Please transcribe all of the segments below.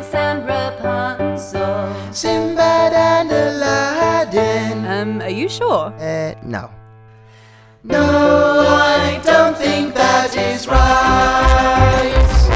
Prince and Rapunzel. Sinbad and Aladdin. Are you sure? No. No, I don't think that is right.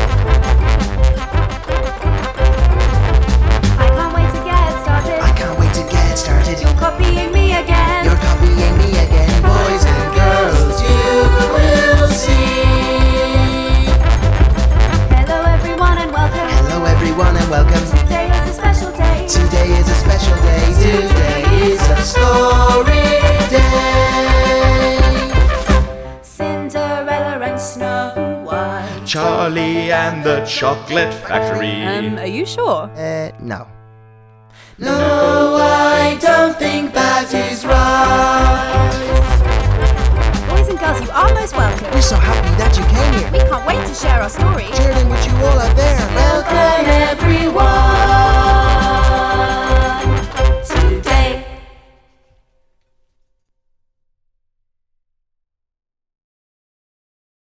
I can't wait to get started. I can't wait to get started. You're copying me again. You're copying me again. Boys and girls, you will see. Hello everyone and welcome. Hello everyone and welcome. Today is a special day. Today is a special day. Today is a story day. Cinderella and Snow White. Charlie and the Chocolate Factory. Are you sure? No. No, I don't think that is right. Boys and girls, you are most welcome. We're so happy that you came here. We can't wait to share our story. Sharing with you all out there.